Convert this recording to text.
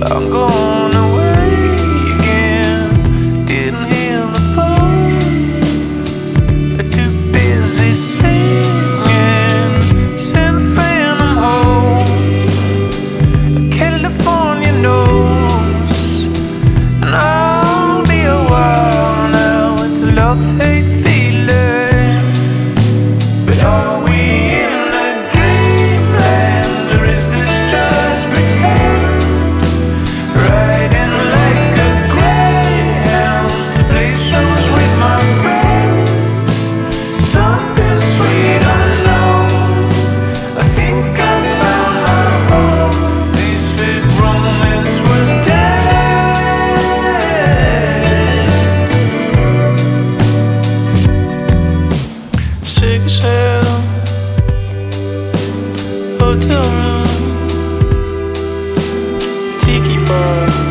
I'm going away again. Didn't hear the phone, too busy singing. Sent Phantom home, California knows. And I'll be a while now. It's a love-hate feeling. But are we in a dreamland, or is this just pretend? Riding like a greyhound to play shows with my friends. Something sweet unknown, I think I found my home. They said romance was dead. Sick as hell, hotel room, tiki bar.